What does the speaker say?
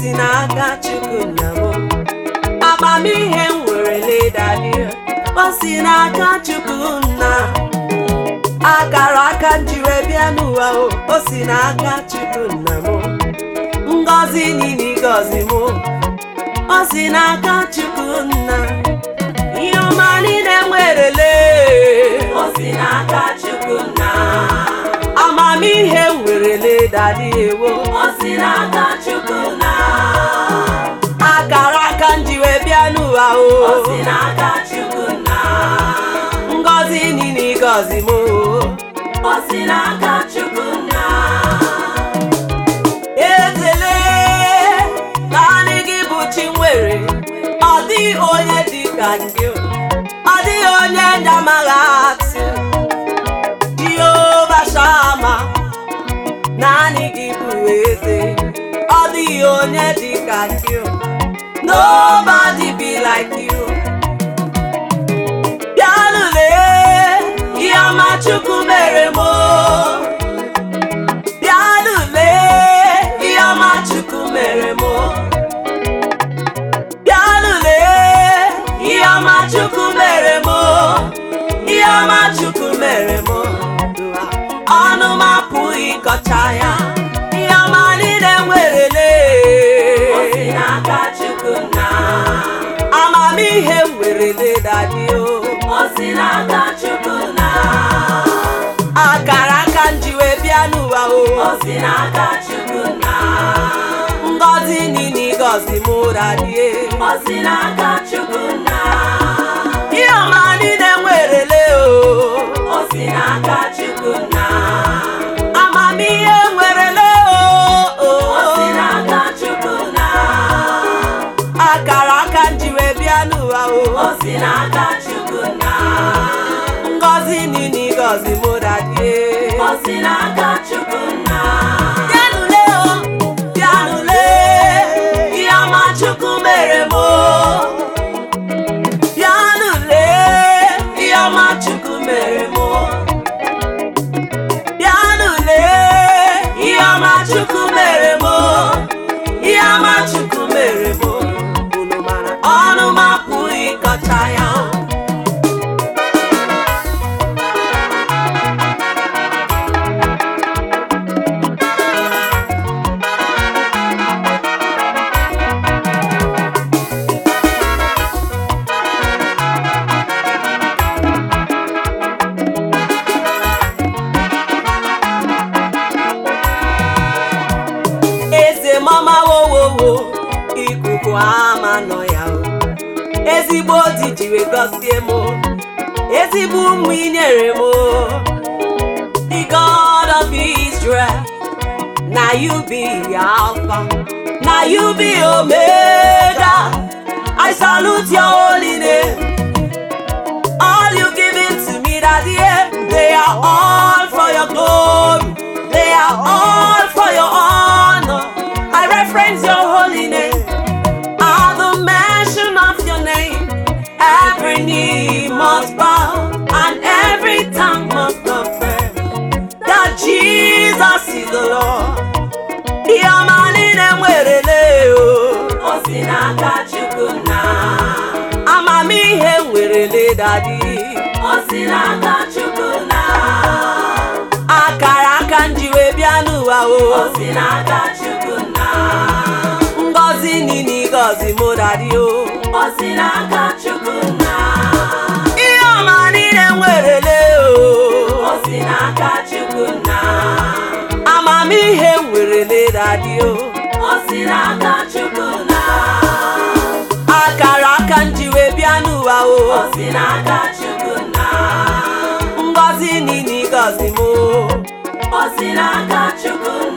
si n'aka Chukwu nna m. Amamihe nwere ledadị o si n'aka Chukwu nna. Akara aka njire bịa n'ụwa o si n'aka Chukwu nna m. Ngọzi niile gọzi m o si n'aka Chukwu nna. Ihe ọma niile nwerele o si n'aka Chukwu nna. Amamihe nwerele dadị ewo o si n'aka Chukwu nna. Akara aka njire bịa n'ụwa o si n'aka Chukwu nna. Ngọzi niile gọzi m o si n'aka Chukwu nna. Ezele naanị gị bụ chi nwere, ọ dịghị onye dị ka gị, ọ dịghị onye ndamaghị atụ. Jehova Shama, naanị gị bụ eze, ọ dịghị onye dị ka gị. Nobody be like you. Bịanụle ihe ọma Chukwu mere m. Bịanụle ihe ọma Chukwu mere m. Bịanụle ihe ọma Chukwu mere m. Ihe ọma Chukwu mere m. Ọnụ m apụghị ịkọcha ya. Ihe ọma niile nwerele o si n'aka Chukwu nna. Amamihe nwerele dadị o si n'aka Chukwu nna. Akara aka njiwe bịa n'ụwa o si n'aka Chukwu nna. Ngọzi niile gọzi m dadị o si n'aka Chukwu nna. Ihe ọma niile nwerele o si n'aka Chukwu nna. Amamihe nwerele o si n'aka Chukwu nna. Akara aka njiwe bịa n'ụwa o si n'aka Chukwu nna. Ngọzi niile gọzi m dadị o si n'aka Chukwu nna. Bịanụle o bịanụle ihe ọma Chukwu mere m. Bịanụle ihe ọma Chukwu mere m. Bịanụle ihe ọma Chukwu mere m. Ihe ọma Chukwu mere m. Unu mara ọnụ m apụghị ịkọcha ya. Eze mama wowowo ikuku ama nọ ya o. Ezigbo di jiri gọzie m. Ezigbo ụmụ inyere m. The God of Israel, now you be Alpha, now you be Omega. I salute your holy name. All you given to me that year, they are all for your glory, they are all for your honor. I reference your holy name. At the mention of your name, every knee must bow and every tongue must confess that Jesus is the Lord. Ihe ọma niile nwerele o si n'aka Chukwu nna. Amamihe nwerele dadị o si n'aka Chukwu nna. Akara aka njiwe bịa n'ụwa o si n'aka Chukwu nna. Ngọzi niile gọzi m dadị o si n'aka Chukwu nna. Ihe ọma niile nwerele o si n'aka Chukwu nna. Amamihe nwerele dadị o si n'aka Chukwu nna. Akara aka njiwe bịa n'ụwa o si n'aka Chukwu nna. Ngọzi niile gọzi m o si n'aka Chukwu nna.